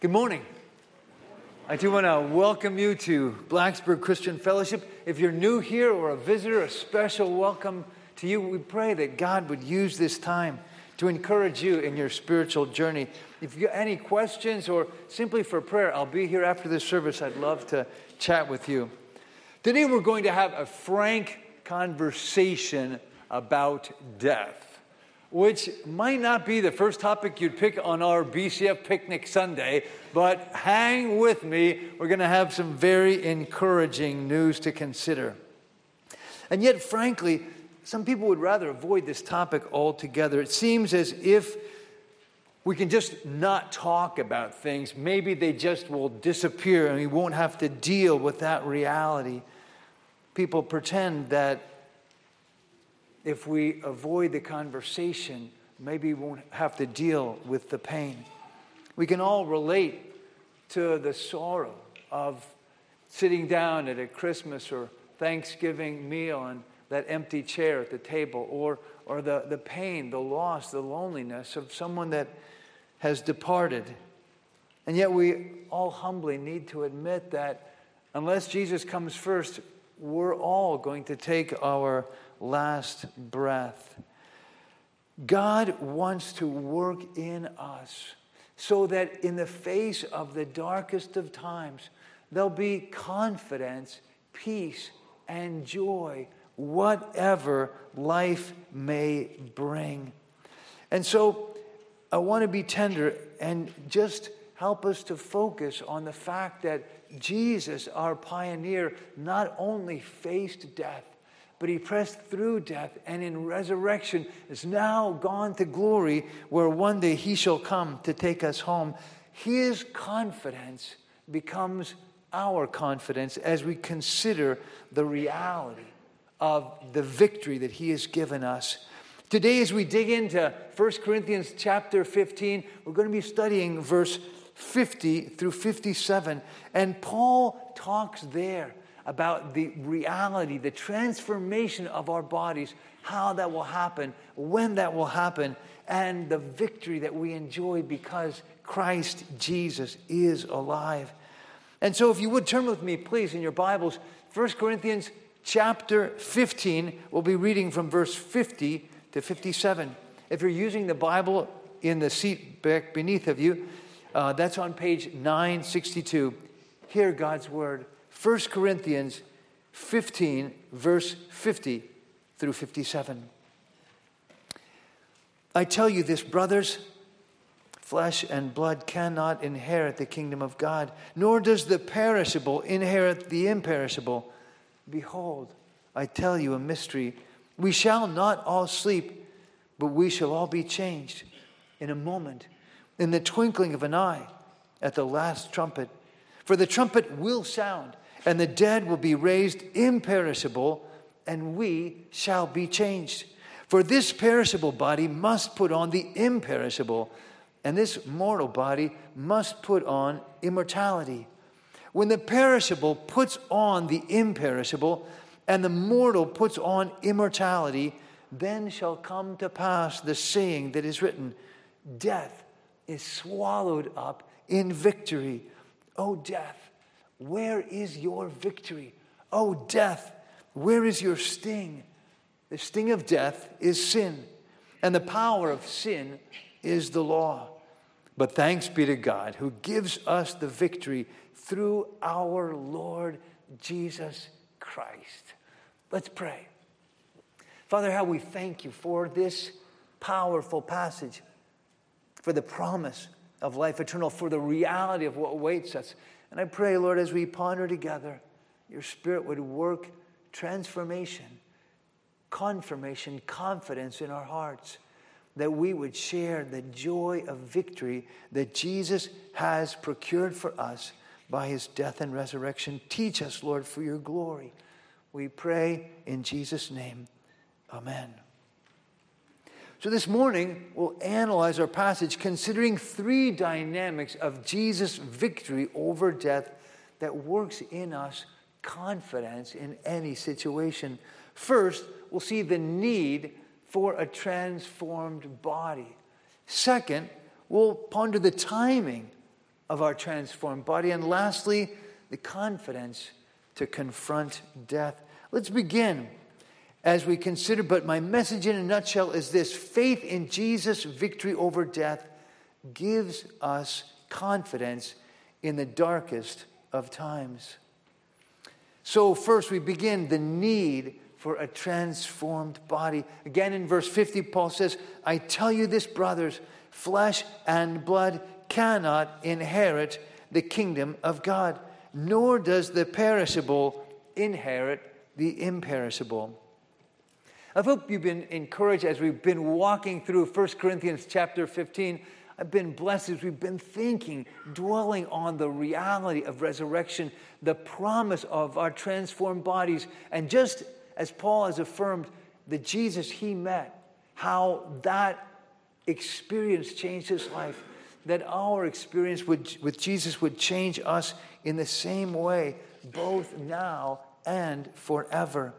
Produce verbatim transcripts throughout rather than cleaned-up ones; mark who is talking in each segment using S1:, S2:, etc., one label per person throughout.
S1: Good morning. I do want to welcome you to Blacksburg Christian Fellowship. If you're new here or a visitor, a special welcome to you. We pray that God would use this time to encourage you in your spiritual journey. If you have any questions or simply for prayer, I'll be here after this service. I'd love to chat with you. Today we're going to have a frank conversation about death, which might not be the first topic you'd pick on our B C F Picnic Sunday, but hang with me. We're going to have some very encouraging news to consider. And yet, frankly, some people would rather avoid this topic altogether. It seems as if we can just not talk about things. Maybe they just will disappear and we won't have to deal with that reality. People pretend that if we avoid the conversation, maybe we won't have to deal with the pain. We can all relate to the sorrow of sitting down at a Christmas or Thanksgiving meal and that empty chair at the table, or or the, the pain, the loss, the loneliness of someone that has departed. And yet we all humbly need to admit that unless Jesus comes first, we're all going to take our last breath. God wants to work in us so that in the face of the darkest of times, there'll be confidence, peace, and joy, whatever life may bring. And so I want to be tender and just help us to focus on the fact that Jesus, our pioneer, not only faced death, but he pressed through death, and in resurrection is now gone to glory, where one day he shall come to take us home. His confidence becomes our confidence as we consider the reality of the victory that he has given us. Today, as we dig into First Corinthians chapter fifteen, we're going to be studying verse fifty through fifty-seven. And Paul talks there about the reality, the transformation of our bodies, how that will happen, when that will happen, and the victory that we enjoy because Christ Jesus is alive. And so if you would turn with me, please, in your Bibles, First Corinthians chapter fifteen, we'll be reading from verse fifty to fifty-seven. If you're using the Bible in the seat back beneath of you, uh, that's on page nine sixty-two. Hear God's word. First Corinthians fifteen, verse fifty through fifty-seven. I tell you this, brothers, flesh and blood cannot inherit the kingdom of God, nor does the perishable inherit the imperishable. Behold, I tell you a mystery. We shall not all sleep, but we shall all be changed in a moment, in the twinkling of an eye, at the last trumpet. For the trumpet will sound, and the dead will be raised imperishable, and we shall be changed. For this perishable body must put on the imperishable, and this mortal body must put on immortality. When the perishable puts on the imperishable, and the mortal puts on immortality, then shall come to pass the saying that is written, death is swallowed up in victory. O death, where is your victory? O death, where is your sting? The sting of death is sin, and the power of sin is the law. But thanks be to God who gives us the victory through our Lord Jesus Christ. Let's pray. Father, how we thank you for this powerful passage, for the promise of life eternal, for the reality of what awaits us. And I pray, Lord, as we ponder together, your Spirit would work transformation, confirmation, confidence in our hearts, that we would share the joy of victory that Jesus has procured for us by his death and resurrection. Teach us, Lord, for your glory. We pray in Jesus' name. Amen. So this morning, we'll analyze our passage considering three dynamics of Jesus' victory over death that works in us confidence in any situation. First, we'll see the need for a transformed body. Second, we'll ponder the timing of our transformed body. And lastly, the confidence to confront death. Let's begin as we consider, but my message in a nutshell is this: faith in Jesus' victory over death gives us confidence in the darkest of times. So first we begin the need for a transformed body. Again in verse fifty, Paul says, I tell you this, brothers, flesh and blood cannot inherit the kingdom of God, nor does the perishable inherit the imperishable. I hope you've been encouraged as we've been walking through First Corinthians chapter fifteen. I've been blessed as we've been thinking, dwelling on the reality of resurrection, the promise of our transformed bodies, and just as Paul has affirmed, the Jesus he met, how that experience changed his life, that our experience with, with Jesus would change us in the same way, both now and forever.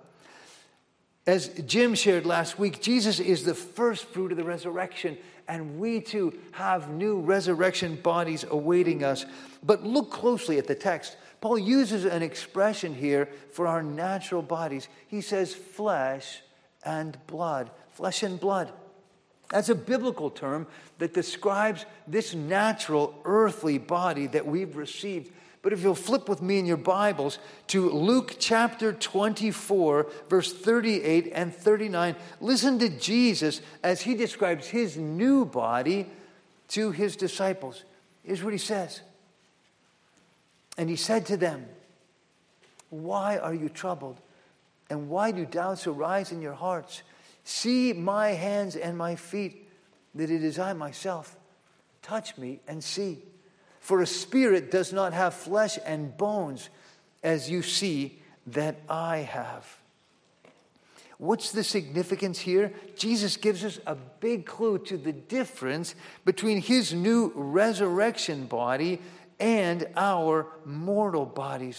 S1: As Jim shared last week, Jesus is the first fruit of the resurrection, and we too have new resurrection bodies awaiting us. But look closely at the text. Paul uses an expression here for our natural bodies. He says flesh and blood. Flesh and blood. That's a biblical term that describes this natural earthly body that we've received. But if you'll flip with me in your Bibles to Luke chapter twenty-four, verse thirty-eight and thirty-nine, listen to Jesus as he describes his new body to his disciples. Here's what he says. And he said to them, why are you troubled? And why do doubts arise in your hearts? See my hands and my feet, that it is I myself. Touch me and see. For a spirit does not have flesh and bones, as you see that I have. What's the significance here? Jesus gives us a big clue to the difference between his new resurrection body and our mortal bodies.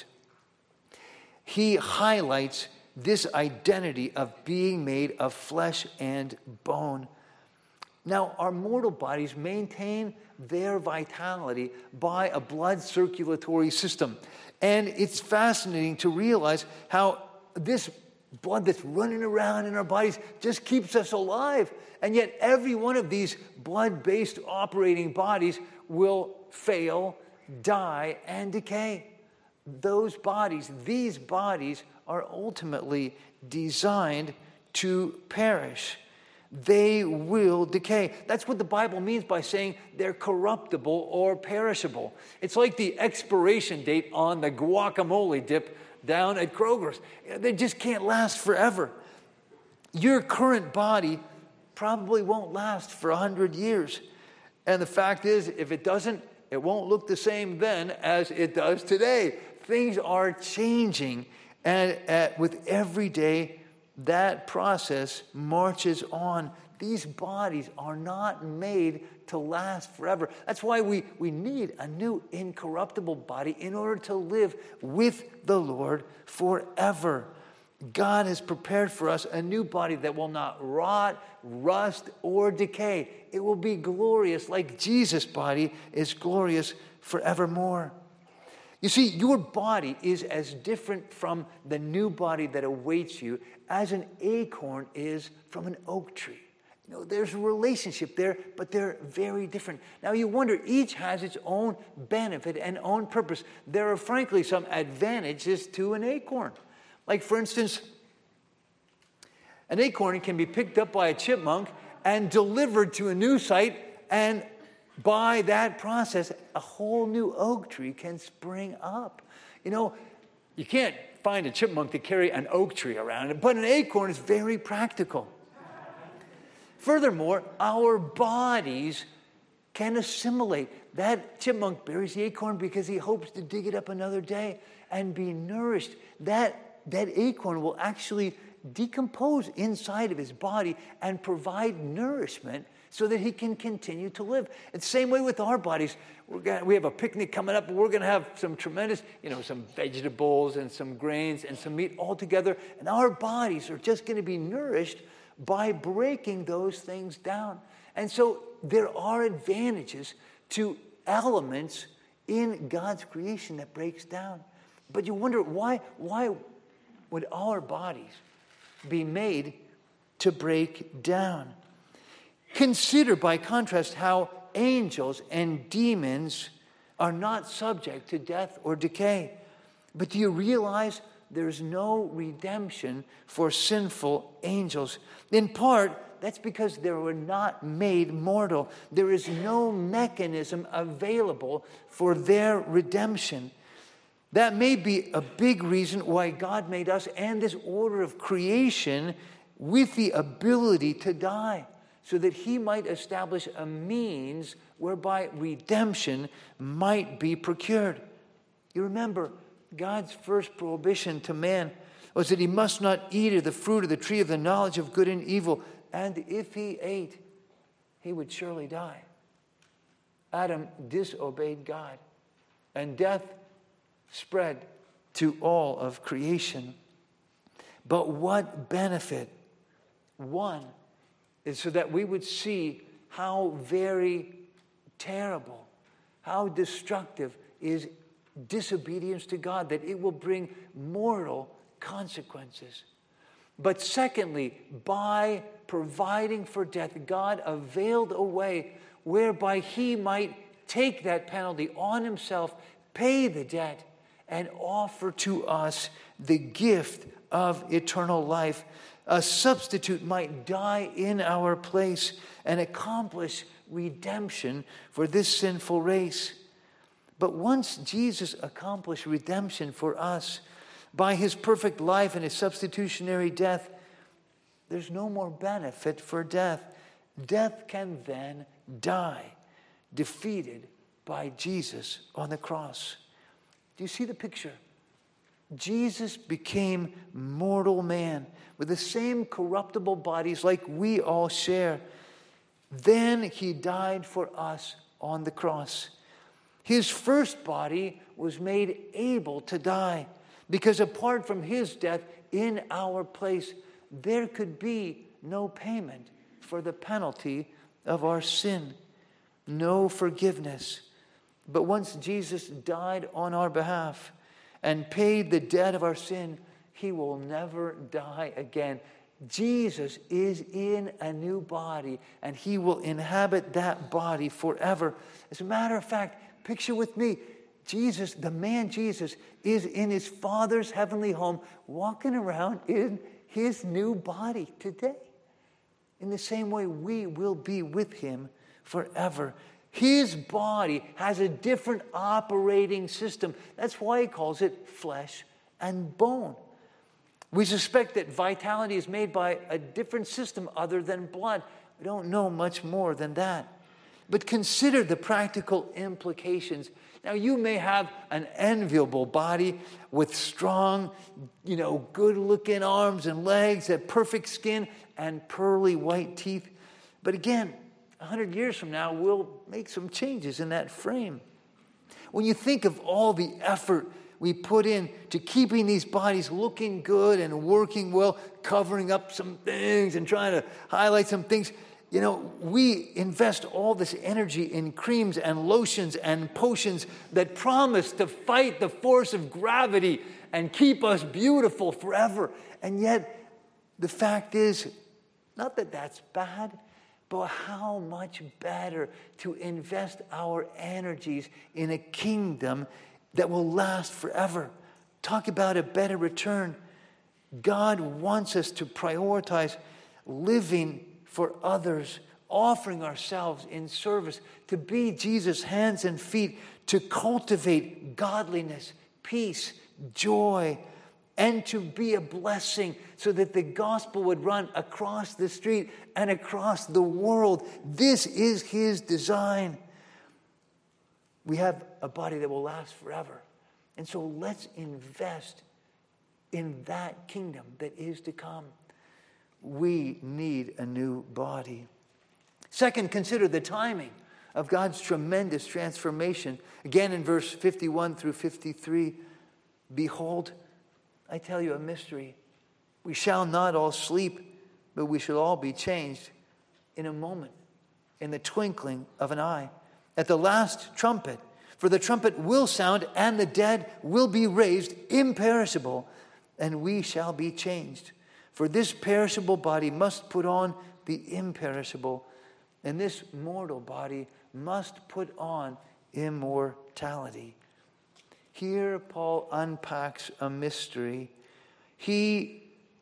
S1: He highlights this identity of being made of flesh and bone. Now, our mortal bodies maintain their vitality by a blood circulatory system. And it's fascinating to realize how this blood that's running around in our bodies just keeps us alive. And yet every one of these blood-based operating bodies will fail, die, and decay. Those bodies, these bodies are ultimately designed to perish. They will decay. That's what the Bible means by saying they're corruptible or perishable. It's like the expiration date on the guacamole dip down at Kroger's. They just can't last forever. Your current body probably won't last for a hundred years. And the fact is, if it doesn't, it won't look the same then as it does today. Things are changing, and at, with every day, that process marches on. These bodies are not made to last forever. That's why we, we need a new incorruptible body in order to live with the Lord forever. God has prepared for us a new body that will not rot, rust, or decay. It will be glorious like Jesus' body is glorious forevermore. You see, your body is as different from the new body that awaits you as an acorn is from an oak tree. You know, there's a relationship there, but they're very different. Now you wonder, each has its own benefit and own purpose. There are frankly some advantages to an acorn. Like for instance, an acorn can be picked up by a chipmunk and delivered to a new site, and by that process, a whole new oak tree can spring up. You know, you can't find a chipmunk to carry an oak tree around, but an acorn is very practical. Furthermore, our bodies can assimilate. That chipmunk buries the acorn because he hopes to dig it up another day and be nourished. That, that acorn will actually decompose inside of his body and provide nourishment so that he can continue to live. It's the same way with our bodies. We're gonna, we have a picnic coming up, and we're going to have some tremendous, you know, some vegetables and some grains and some meat all together. And our bodies are just going to be nourished by breaking those things down. And so there are advantages to elements in God's creation that breaks down. But you wonder, why, why would our bodies be made to break down? Consider, by contrast, how angels and demons are not subject to death or decay. But do you realize there's no redemption for sinful angels? In part, that's because they were not made mortal. There is no mechanism available for their redemption. That may be a big reason why God made us and this order of creation with the ability to die, so that he might establish a means whereby redemption might be procured. You remember, God's first prohibition to man was that he must not eat of the fruit of the tree of the knowledge of good and evil. And if he ate, he would surely die. Adam disobeyed God, and death spread to all of creation. But what benefit? One is so that we would see how very terrible, how destructive is disobedience to God, that it will bring mortal consequences. But secondly, by providing for death, God availed a way whereby he might take that penalty on himself, pay the debt, and offer to us the gift of eternal life. A substitute might die in our place and accomplish redemption for this sinful race. But once Jesus accomplished redemption for us by his perfect life and his substitutionary death, there's no more benefit for death. Death can then die, defeated by Jesus on the cross. Do you see the picture? Jesus became mortal man with the same corruptible bodies like we all share. Then he died for us on the cross. His first body was made able to die, because apart from his death in our place, there could be no payment for the penalty of our sin, no forgiveness. But once Jesus died on our behalf and paid the debt of our sin, he will never die again. Jesus is in a new body, and he will inhabit that body forever. As a matter of fact, picture with me, Jesus, the man Jesus, is in his Father's heavenly home, walking around in his new body today. In the same way, we will be with him forever. His body has a different operating system. That's why he calls it flesh and bone. We suspect that vitality is made by a different system other than blood. We don't know much more than that. But consider the practical implications. Now, you may have an enviable body with strong, you know, good-looking arms and legs, a perfect skin, and pearly white teeth. But again, a hundred years from now, we'll make some changes in that frame. When you think of all the effort we put in to keeping these bodies looking good and working well, covering up some things and trying to highlight some things, you know, we invest all this energy in creams and lotions and potions that promise to fight the force of gravity and keep us beautiful forever. And yet, the fact is, not that that's bad, but how much better to invest our energies in a kingdom that will last forever. Talk about a better return. God wants us to prioritize living for others, offering ourselves in service, to be Jesus' hands and feet, to cultivate godliness, peace, joy, and to be a blessing so that the gospel would run across the street and across the world. This is his design. We have a body that will last forever. And so let's invest in that kingdom that is to come. We need a new body. Second, consider the timing of God's tremendous transformation. Again, in verse fifty-one through fifty-three, behold, I tell you a mystery. We shall not all sleep, but we shall all be changed in a moment, in the twinkling of an eye. At the last trumpet, For the trumpet will sound, and the dead will be raised imperishable, and we shall be changed. For this perishable body must put on the imperishable, and this mortal body must put on immortality. Here Paul unpacks a mystery. He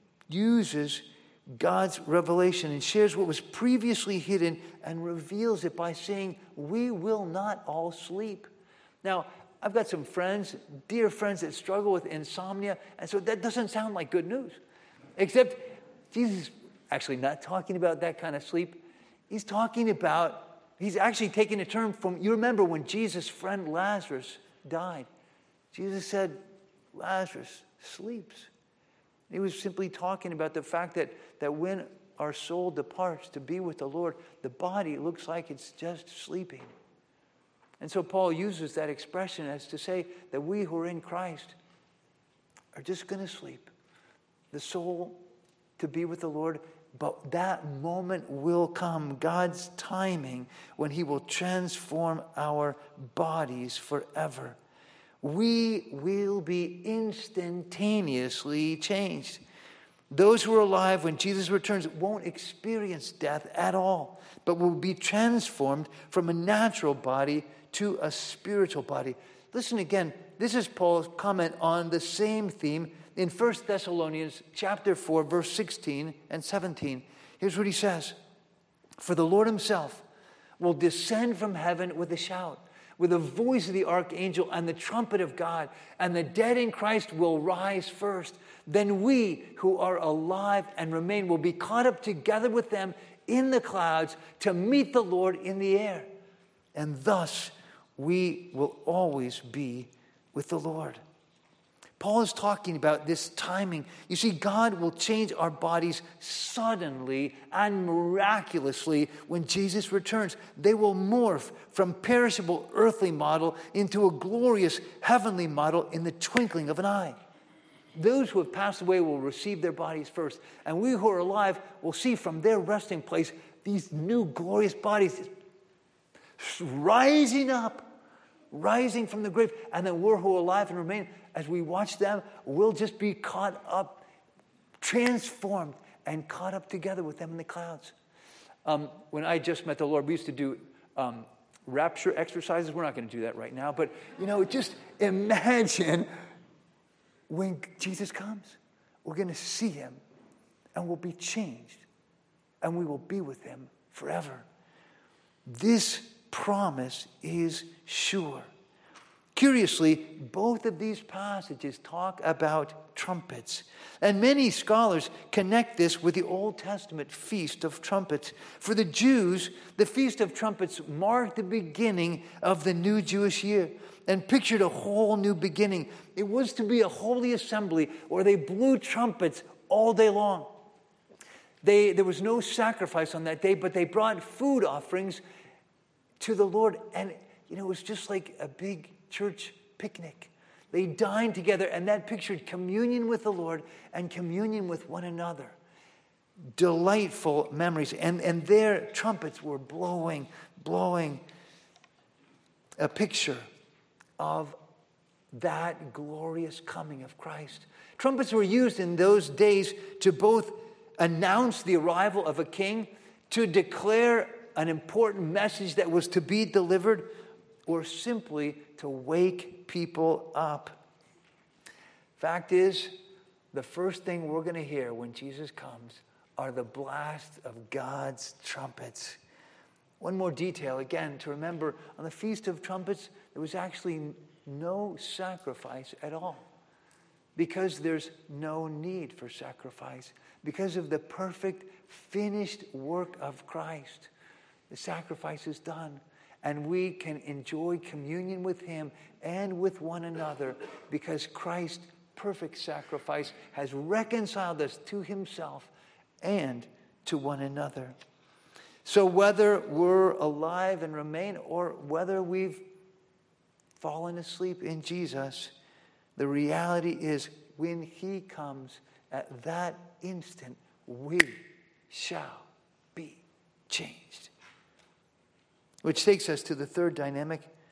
S1: uses God's revelation and shares what was previously hidden and reveals it by saying, we will not all sleep. Now, I've got some friends, dear friends, that struggle with insomnia, and so that doesn't sound like good news. Except Jesus is actually not talking about that kind of sleep. He's talking about, he's actually taking a term from, you remember when Jesus' friend Lazarus died. Jesus said, Lazarus sleeps. He was simply talking about the fact that, that when our soul departs to be with the Lord, the body looks like it's just sleeping. And so Paul uses that expression as to say that we who are in Christ are just going to sleep. The soul to be with the Lord, but that moment will come, God's timing, when he will transform our bodies forever. We will be instantaneously changed. Those who are alive when Jesus returns won't experience death at all, but will be transformed from a natural body to a spiritual body. Listen again, this is Paul's comment on the same theme in First Thessalonians chapter four, verse sixteen and seventeen. Here's what he says. For the Lord himself will descend from heaven with a shout, with the voice of the archangel and the trumpet of God, and the dead in Christ will rise first. Then we who are alive and remain will be caught up together with them in the clouds to meet the Lord in the air. And thus we will always be with the Lord. Paul is talking about this timing. You see, God will change our bodies suddenly and miraculously when Jesus returns. They will morph from perishable earthly model into a glorious heavenly model in the twinkling of an eye. Those who have passed away will receive their bodies first, and we who are alive will see from their resting place these new glorious bodies rising up, rising from the grave, and then we're who are alive and remain, as we watch them, we'll just be caught up, transformed, and caught up together with them in the clouds. Um, when I just met the Lord, we used to do um, rapture exercises. We're not going to do that right now, but, you know, just imagine when Jesus comes, we're going to see him, and we'll be changed, and we will be with him forever. This promise is sure. Curiously, both of these passages talk about trumpets. And many scholars connect this with the Old Testament Feast of Trumpets. For the Jews, the Feast of Trumpets marked the beginning of the new Jewish year and pictured a whole new beginning. It was to be a holy assembly where they blew trumpets all day long. They, there was no sacrifice on that day, but they brought food offerings to the Lord. And, you know, it was just like a big church picnic. They dined together, and that pictured communion with the Lord and communion with one another. Delightful memories. And, and their trumpets were blowing, blowing a picture of that glorious coming of Christ. Trumpets were used in those days to both announce the arrival of a king, to declare an important message that was to be delivered, or simply to wake people up. Fact is, the first thing we're going to hear when Jesus comes are the blasts of God's trumpets. One more detail, again, to remember, on the Feast of Trumpets, there was actually no sacrifice at all, because there's no need for sacrifice, because of the perfect, finished work of Christ. The sacrifice is done, and we can enjoy communion with him and with one another because Christ's perfect sacrifice has reconciled us to himself and to one another. So whether we're alive and remain or whether we've fallen asleep in Jesus, the reality is when he comes, at that instant, we shall be changed. Which takes us to the third dynamic.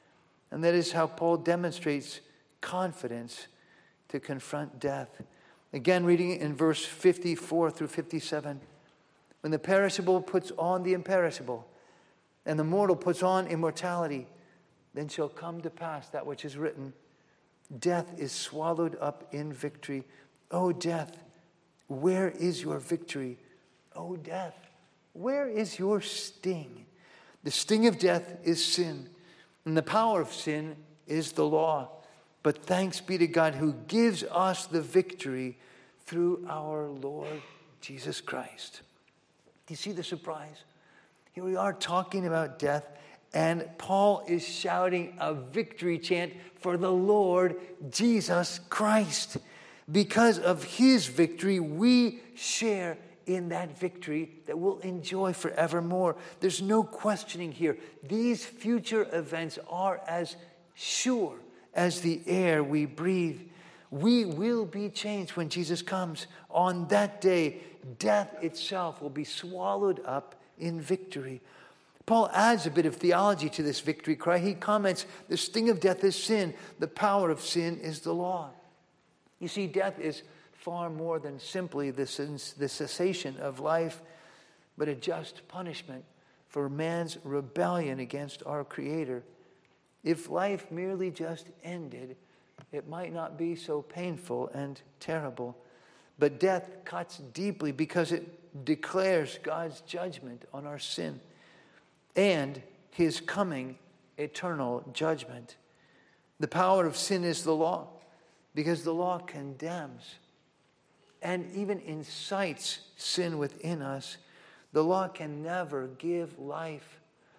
S1: And that is how Paul demonstrates confidence to confront death. Again, reading in verse fifty-four through fifty-seven. When the perishable puts on the imperishable, and the mortal puts on immortality, then shall come to pass that which is written, death is swallowed up in victory. O death, where is your victory? O death, where is your sting? The sting of death is sin, and the power of sin is the law. But thanks be to God who gives us the victory through our Lord Jesus Christ. Do you see the surprise? Here we are talking about death, and Paul is shouting a victory chant for the Lord Jesus Christ. Because of his victory, we share in that victory that we'll enjoy forevermore. There's no questioning here. These future events are as sure as the air we breathe. We will be changed when Jesus comes. On that day, death itself will be swallowed up in victory. Paul adds a bit of theology to this victory cry. He comments, the sting of death is sin. The power of sin is the law. You see, death is far more than simply the cessation of life, but a just punishment for man's rebellion against our Creator. If life merely just ended, it might not be so painful and terrible. But death cuts deeply because it declares God's judgment on our sin and his coming eternal judgment. The power of sin is the law, because the law condemns and even incites sin within us. The law can never give life.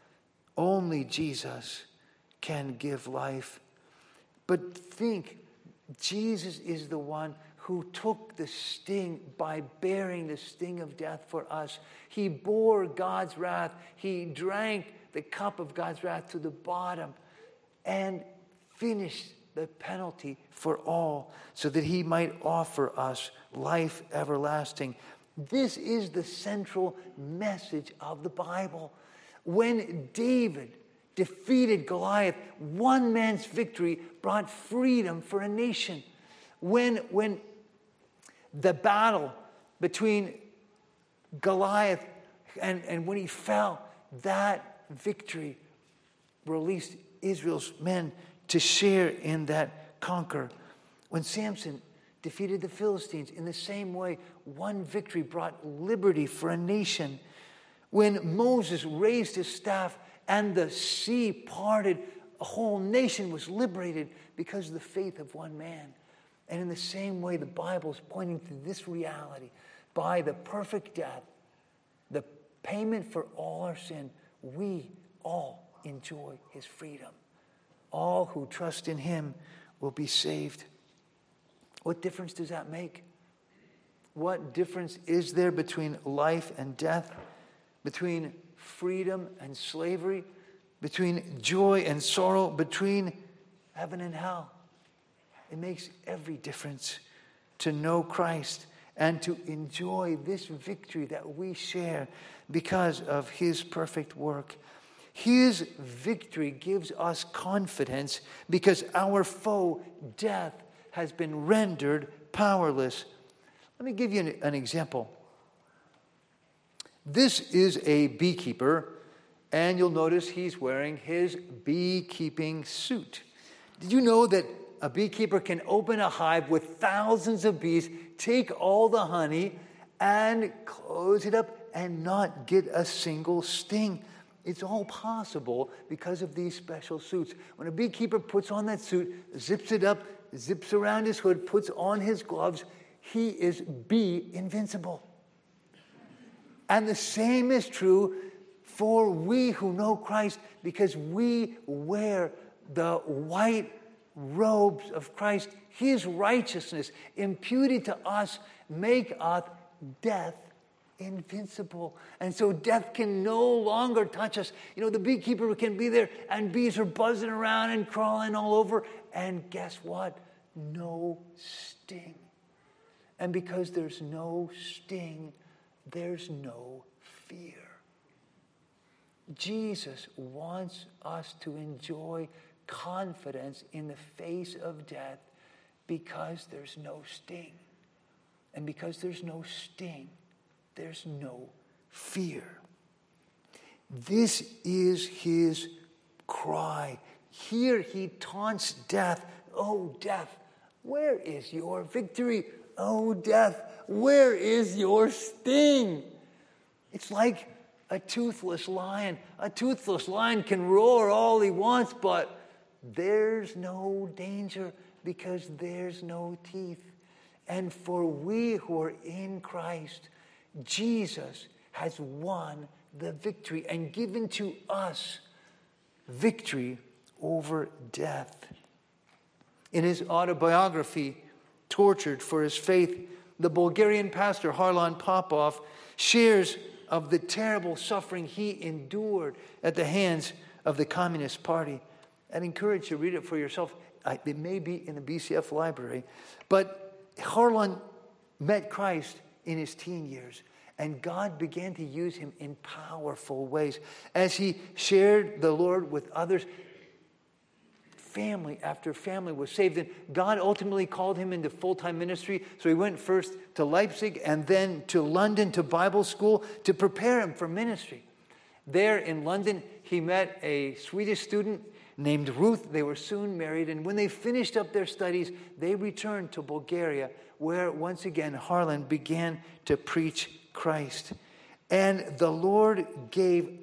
S1: Only Jesus can give life. But think, Jesus is the one who took the sting by bearing the sting of death for us. He bore God's wrath. He drank the cup of God's wrath to the bottom and finished the penalty for all so that he might offer us life everlasting. This is the central message of the Bible. When David defeated Goliath, one man's victory brought freedom for a nation. When, when the battle between Goliath and, and when he fell, that victory released Israel's men to share in that conquer. When Samson defeated the Philistines, in the same way, one victory brought liberty for a nation. When Moses raised his staff and the sea parted, a whole nation was liberated because of the faith of one man. And in the same way, the Bible is pointing to this reality. By the perfect death, the payment for all our sin, we all enjoy his freedom. All who trust in him will be saved. What difference does that make? What difference is there between life and death? Between freedom and slavery? Between joy and sorrow? Between heaven and hell? It makes every difference to know Christ and to enjoy this victory that we share because of his perfect work. His victory gives us confidence because our foe, death, has been rendered powerless. Let me give you an, an example. This is a beekeeper, and you'll notice he's wearing his beekeeping suit. Did you know that a beekeeper can open a hive with thousands of bees, take all the honey, and close it up and not get a single sting? It's all possible because of these special suits. When a beekeeper puts on that suit, zips it up, zips around his hood, puts on his gloves, he is bee invincible. And the same is true for we who know Christ, because we wear the white robes of Christ. His righteousness imputed to us make us death invincible. And so death can no longer touch us. You know, the beekeeper can be there and bees are buzzing around and crawling all over. And guess what? No sting. And because there's no sting, there's no fear. Jesus wants us to enjoy confidence in the face of death because there's no sting. And because there's no sting, there's no fear. This is his cry. Here he taunts death. Oh, death, where is your victory? Oh, death, where is your sting? It's like a toothless lion. A toothless lion can roar all he wants, but there's no danger because there's no teeth. And for we who are in Christ, Jesus has won the victory and given to us victory over death. In his autobiography, Tortured for His Faith, the Bulgarian pastor Harlan Popov shares of the terrible suffering he endured at the hands of the Communist Party. I'd encourage you to read it for yourself. It may be in the B C F library. But Harlan met Christ in his teen years, and God began to use him in powerful ways. As he shared the Lord with others, family after family was saved. And God ultimately called him into full-time ministry. So he went first to Leipzig and then to London to Bible school to prepare him for ministry. There in London, he met a Swedish student named Ruth. They were soon married. And when they finished up their studies, they returned to Bulgaria, where once again Harlan began to preach Christ. And the Lord gave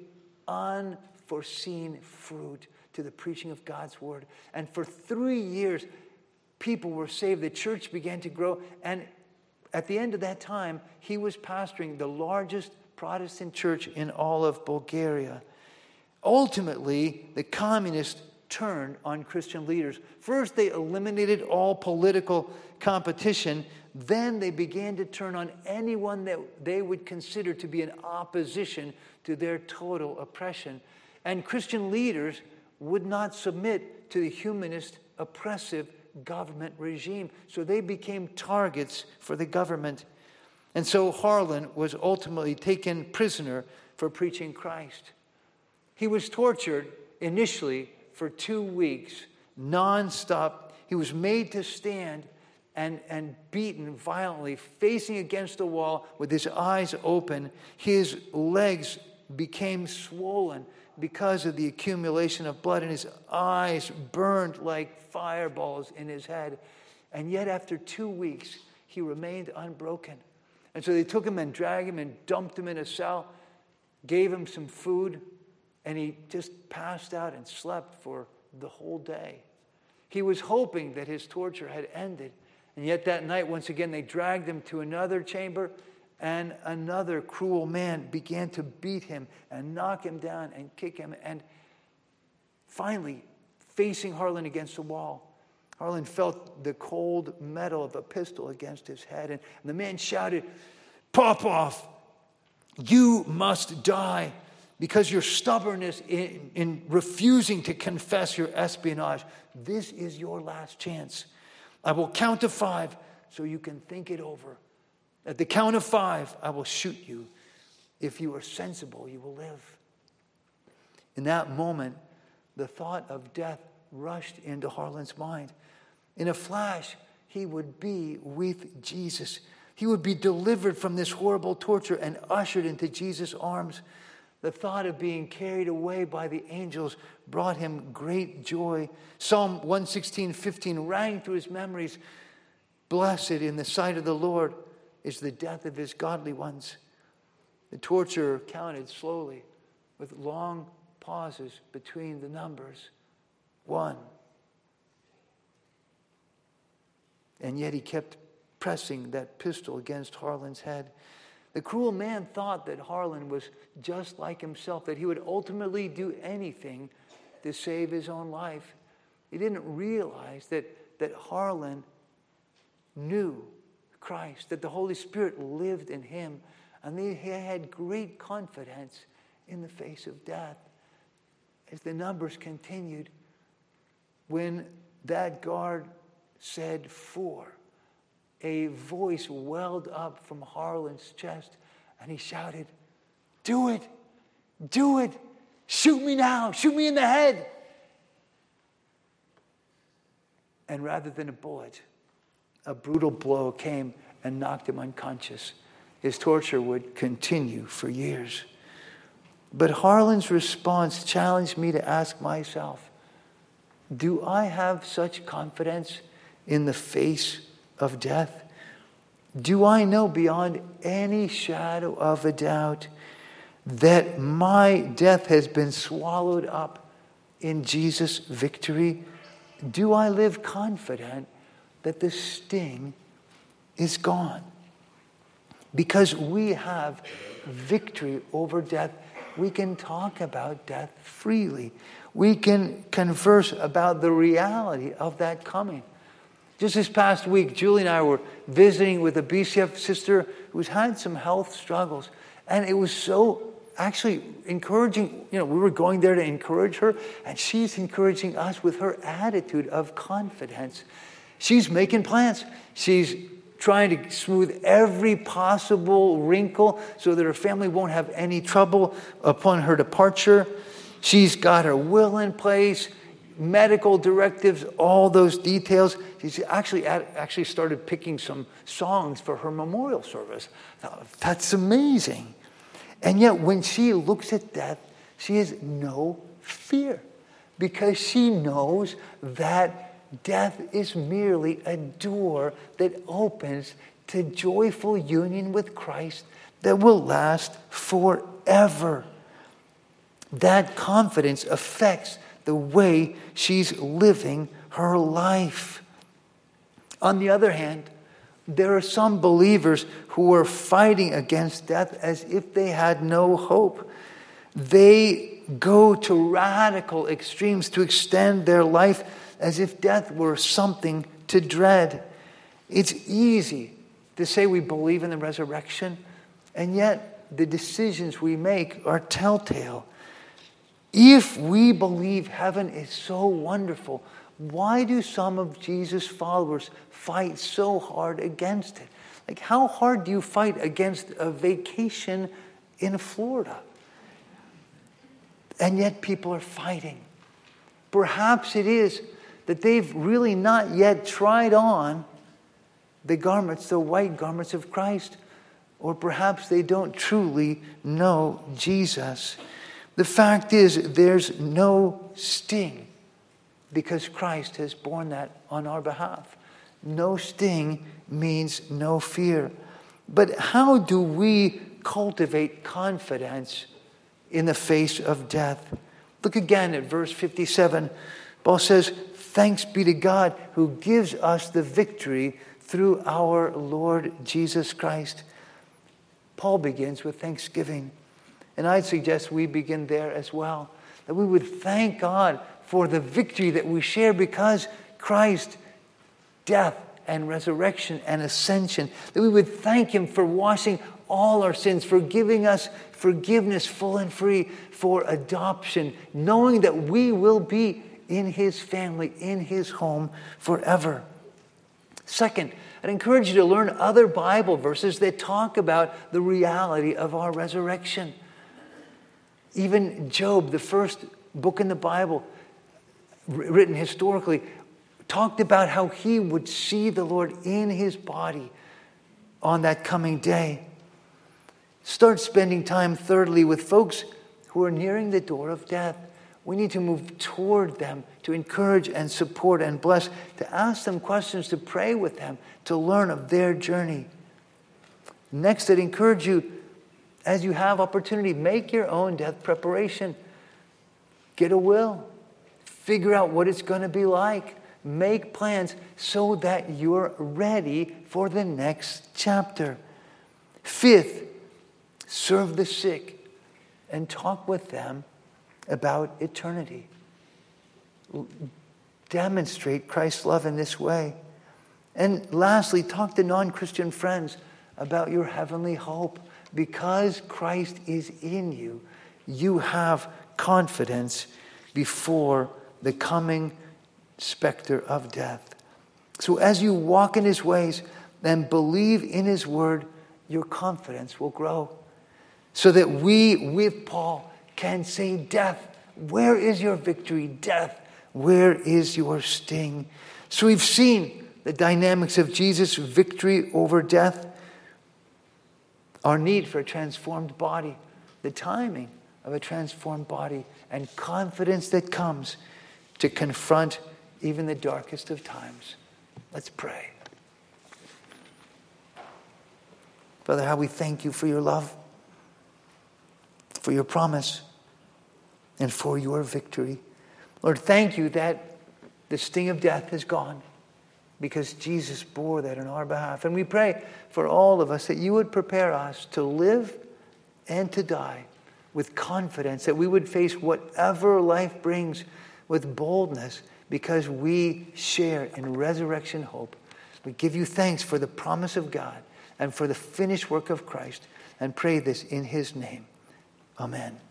S1: unforeseen fruit to the preaching of God's word. And for three years, people were saved. The church began to grow. And at the end of that time, he was pastoring the largest Protestant church in all of Bulgaria. Ultimately, the communists turned on Christian leaders. First, they eliminated all political competition. Then they began to turn on anyone that they would consider to be in opposition to their total oppression. And Christian leaders would not submit to the humanist, oppressive government regime. So they became targets for the government. And so Harlan was ultimately taken prisoner for preaching Christ. He was tortured initially for two weeks, nonstop. He was made to stand and, and beaten violently, facing against a wall with his eyes open. His legs became swollen because of the accumulation of blood, and his eyes burned like fireballs in his head. And yet after two weeks, he remained unbroken. And so they took him and dragged him and dumped him in a cell, gave him some food, and he just passed out and slept for the whole day. He was hoping that his torture had ended. And yet that night, once again, they dragged him to another chamber, and another cruel man began to beat him and knock him down and kick him. And finally, facing Harlan against the wall, Harlan felt the cold metal of a pistol against his head. And the man shouted, "Popov, you must die because your stubbornness in, in refusing to confess your espionage. This is your last chance. I will count to five so you can think it over. At the count of five, I will shoot you. If you are sensible, you will live." In that moment, the thought of death rushed into Harlan's mind. In a flash, he would be with Jesus. He would be delivered from this horrible torture and ushered into Jesus' arms. The thought of being carried away by the angels brought him great joy. Psalm one sixteen, fifteen rang through his memories. "Blessed in the sight of the Lord is the death of his godly ones." The torturer counted slowly with long pauses between the numbers. One. And yet he kept pressing that pistol against Harlan's head. The cruel man thought that Harlan was just like himself, that he would ultimately do anything to save his own life. He didn't realize that, that Harlan knew Christ, that the Holy Spirit lived in him, and he had great confidence in the face of death. As the numbers continued, when that guard said four, a voice welled up from Harlan's chest, and he shouted, "Do it! Do it! Shoot me now! Shoot me in the head!" And rather than a bullet, a brutal blow came and knocked him unconscious. His torture would continue for years. But Harlan's response challenged me to ask myself, do I have such confidence in the face of death? Do I know beyond any shadow of a doubt that my death has been swallowed up in Jesus' victory? Do I live confident that the sting is gone? Because we have victory over death, we can talk about death freely. We can converse about the reality of that coming. Just this past week, Julie and I were visiting with a B C F sister who's had some health struggles. And it was so actually encouraging. You know, we were going there to encourage her, and she's encouraging us with her attitude of confidence. She's making plans. She's trying to smooth every possible wrinkle so that her family won't have any trouble upon her departure. She's got her will in place, medical directives, all those details. She's actually actually started picking some songs for her memorial service. That's amazing. And yet when she looks at death, she has no fear because she knows that death is merely a door that opens to joyful union with Christ that will last forever. That confidence affects the way she's living her life. On the other hand, there are some believers who are fighting against death as if they had no hope. They go to radical extremes to extend their life as if death were something to dread. It's easy to say we believe in the resurrection, and yet the decisions we make are telltale. If we believe heaven is so wonderful, why do some of Jesus' followers fight so hard against it? Like, how hard do you fight against a vacation in Florida? And yet people are fighting. Perhaps it is that they've really not yet tried on the garments, the white garments of Christ. Or perhaps they don't truly know Jesus. The fact is, there's no sting because Christ has borne that on our behalf. No sting means no fear. But how do we cultivate confidence in the face of death? Look again at verse fifty-seven. Paul says, "Thanks be to God who gives us the victory through our Lord Jesus Christ." Paul begins with thanksgiving. And I'd suggest we begin there as well. That we would thank God for the victory that we share because Christ, death and resurrection and ascension. That we would thank Him for washing all our sins, for giving us forgiveness full and free, for adoption, knowing that we will be in His family, in His home forever. Second, I'd encourage you to learn other Bible verses that talk about the reality of our resurrection. Even Job, the first book in the Bible, written historically, talked about how he would see the Lord in his body on that coming day. Start spending time, thirdly, with folks who are nearing the door of death. We need to move toward them, to encourage and support and bless, to ask them questions, to pray with them, to learn of their journey. Next, I'd encourage you, as you have opportunity, make your own death preparation. Get a will. Figure out what it's going to be like. Make plans so that you're ready for the next chapter. Fifth, serve the sick and talk with them about eternity. Demonstrate Christ's love in this way. And lastly, talk to non-Christian friends about your heavenly hope. Because Christ is in you, you have confidence before the coming specter of death. So as you walk in His ways and believe in His word, your confidence will grow. So that we, with Paul, can say, "Death, where is your victory? Death, where is your sting?" So we've seen the dynamics of Jesus' victory over death, our need for a transformed body, the timing of a transformed body, and confidence that comes to confront even the darkest of times. Let's pray. Father, how we thank you for your love, for your promise, and for your victory. Lord, thank you that the sting of death is gone because Jesus bore that on our behalf. And we pray for all of us that you would prepare us to live and to die with confidence, that we would face whatever life brings with boldness because we share in resurrection hope. We give you thanks for the promise of God and for the finished work of Christ, and pray this in his name. Amen.